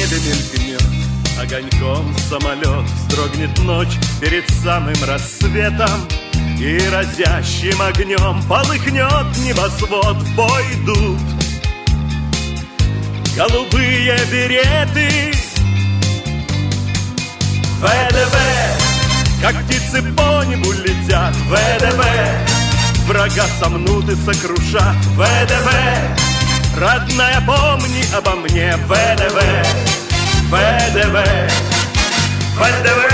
небе мелькнет огоньком самолет, вздрогнет ночь перед самым рассветом, и разящим огнем полыхнет небосвод. В бой идут голубые береты. ВДВ, как птицы по небу летят. ВДВ, врага сомнут и сокрушат. ВДВ, родная, помни обо мне. ВДВ, ВДВ, ВДВ.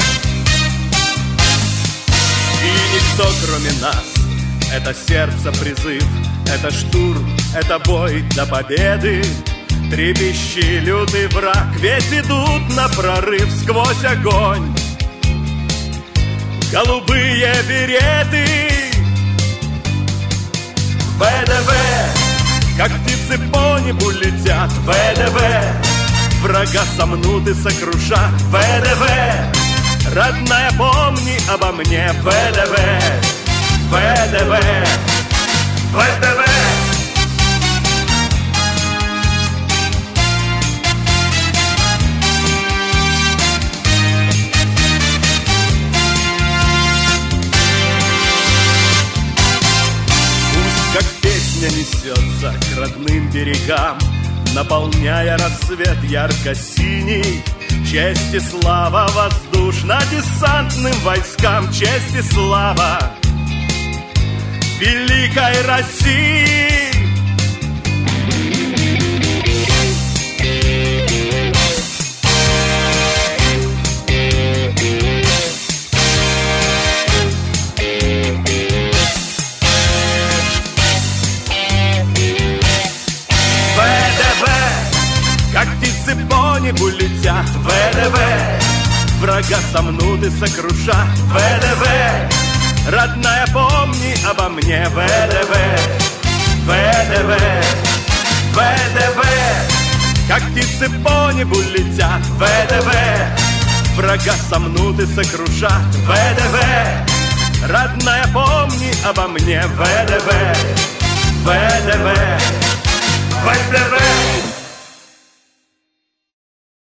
И никто, кроме нас, это сердце призыв, это штурм, это бой до победы. Трепещи, лютый враг, ведь идут на прорыв сквозь огонь голубые береты. ВДВ, как птицы по небу летят. ВДВ, врага сомнут и сокрушат. ВДВ, родная, помни обо мне. ВДВ, ВДВ, ВДВ. Как песня несется к родным берегам, наполняя рассвет ярко-синий. Честь и слава воздушно-десантным войскам, честь и слава великой России. Как птицы по небу летят. ВДВ, врага сомнут и сокрушат. ВДВ, родная, помни обо мне. ВДВ, ВДВ, ВДВ, как птицы по небу летят. ВДВ, врага сомнут и сокрушат. ВДВ, родная, помни обо мне. ВДВ, ВДВ, ВДВ.